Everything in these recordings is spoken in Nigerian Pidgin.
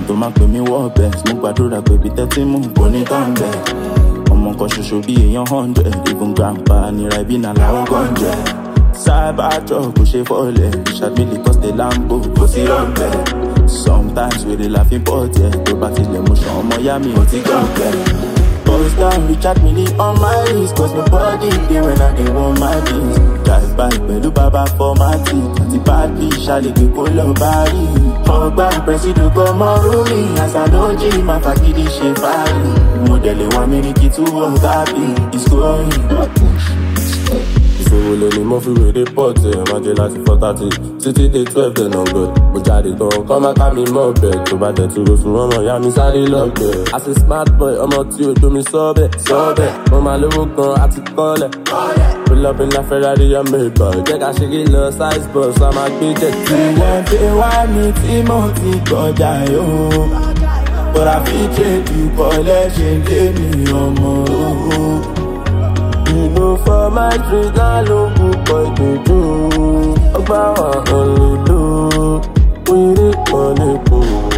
tó máa pè mí wọ́ best. Mo gbàdúrà pé bí 30 move kò ní tán bẹ́ẹ̀. Ọmọ kan ṣoṣo bí èèyàn 100. Even grandpa nira ibi náà làwọn gọ́njẹ́. Cybertruck kò ṣe fọ́lẹ̀. Richard Mille Coste Lambo kò sí ọ̀bẹ. Sometimes we dey laugh import, yeah. Tó bá tilẹ̀ mú ṣan ọmọ yá mi ò ti gọ̀ọ̀bẹ. Bust down, Richard Mille on my wrist. Cause my body dey when I dey want my beans. Drive by pẹ̀lú bàbá for my teeth. Àti bad bitch, ṣàlègbè kó lọ bá rí. Ọgbà presido kọ́ mọ́ rúmi. Àṣà ló ń jí, máa fagídí ṣe fáàlì. Mo dẹ̀ lè wá mílíkì tú ọ̀gá bí. It's going. Ìṣòro lè ní mo fi wèrè pọ̀tì ẹ̀ máa jẹ láti 4:30 títí dé 12 then on God. Mo jáde gan kọ́ máa ká mi mọ́ bẹ̀ tó bá dẹ̀ tó lóṣù ọmọ ìyá mi sáré lọ́gbẹ̀. As a smart boy ọmọ tí ò domi sọ́bẹ̀ mo máa lówó gan àti kọ́lẹ̀. Pull up in la Ferrari and Maybach. Jẹ́ ká ṣeré lọ size bus a máa gbé jet. Ilẹ̀ fi wá ní tí mo ti kọjá yóò. But I fit trade you collection lé mi ọmọ owó. You know for my street náà ló púpọ̀ ìdòdó. Ọgbà wà ọ̀lẹ́dọ̀ wíìrì kan lẹ́kọ̀ọ́.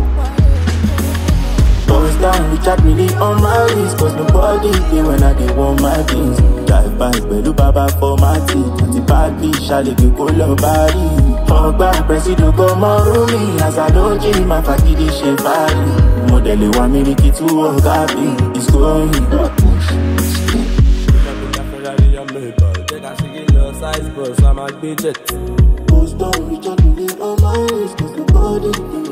Bust down, Richard Mille on my wrist. Cause my body dey when I dey want my beans. Drive by pẹ̀lú bàbá for my teeth. Àti bad bitch, ṣàlègbè kó lọ bá rí. Ọgbà presido kọ́ mọ́ rúmi. Àṣà ló ń jí, máa fagídí ṣe fáàlì. Mo dẹ̀ lè wá mílíkì tú ọ̀gá bí. It's going. Jẹ́ ká ṣeré lọ size bus a máa gbé jet. Bust down, Richard Mille on my wrist. Cause my body dey